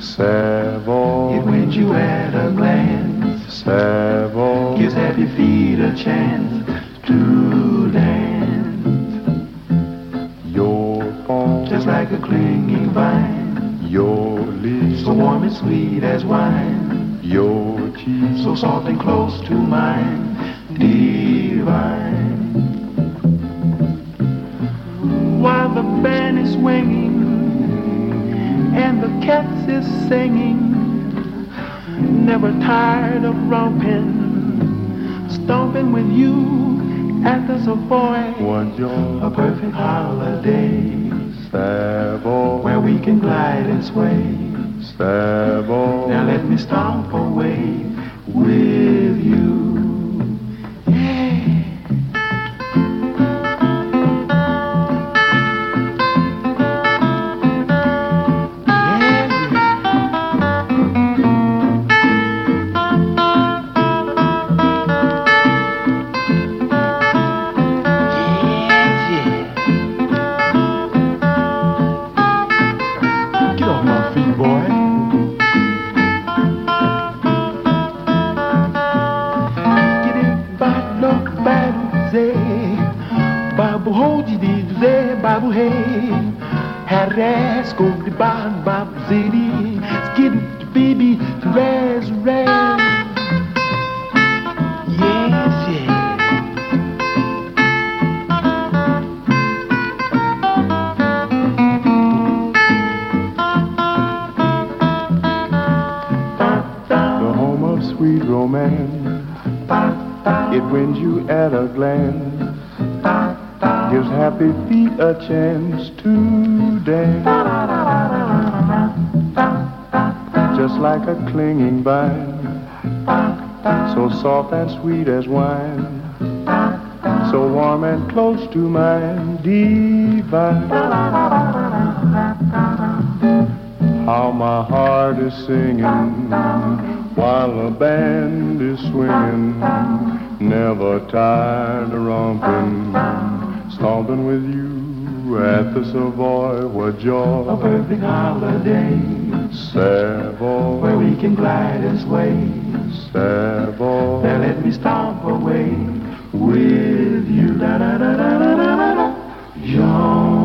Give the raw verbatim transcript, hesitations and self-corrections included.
Savoy. It wins you at a glance. Savoy. Gives happy feet a chance to dance. Your form, just like a clinging vine. Your lips, so warm and sweet as wine. Your cheeks, so soft and close to mine. Divine. While the band is swinging and the cats is singing, never tired of romping, stomping with you at the Savoy. What joy, a perfect holiday. Savoy, where we can glide and sway. Savoy, now let me stomp away with you. Harass, go to bond, Bob Zeddy, skid the baby, raz, raz. Yes, yeah. The home of sweet romance, it wins you at a glance. Gives happy feet a chance to dance. Just like a clinging vine, so soft and sweet as wine, so warm and close to mine, divine. How my heart is singing while the band is swinging, never tired of romping, stomping with you at the Savoy. What joy, a perfect holiday. Savoy, where we can glide and sway. Savoy, now let me stomp away with you. Da da da da da da da. Jean.